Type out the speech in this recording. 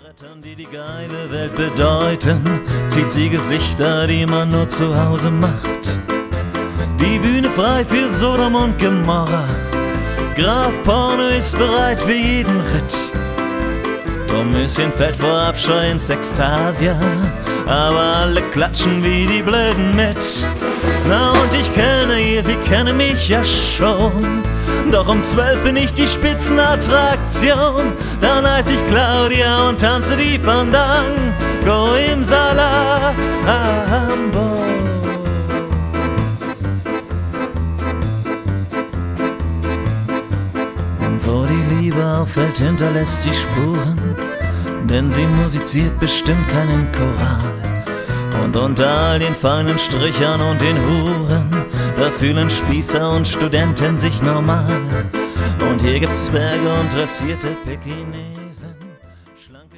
Brettern, die die geile Welt bedeuten, zieht sie Gesichter, die man nur zu Hause macht. Die Bühne frei für Sodom und Gomorra. Graf Porno ist bereit für jeden Ritt. Drum bisschen Fett vor Abscheu ins Ekstasia, aber alle klatschen wie die Blöden mit. Na und ich kenne ihr, sie kennen mich ja schon. Doch um 12 bin ich die Spitzenattraktion. Dann heiß ich Claudia und tanze die Fandango im Salambo. Und wo die Liebe auffällt, hinterlässt sie Spuren, denn sie musiziert bestimmt keinen Choral. Und unter all den feinen Strichern und den Huren, da fühlen Spießer und Studenten sich normal. Und hier gibt's Zwerge und dressierte Pekines.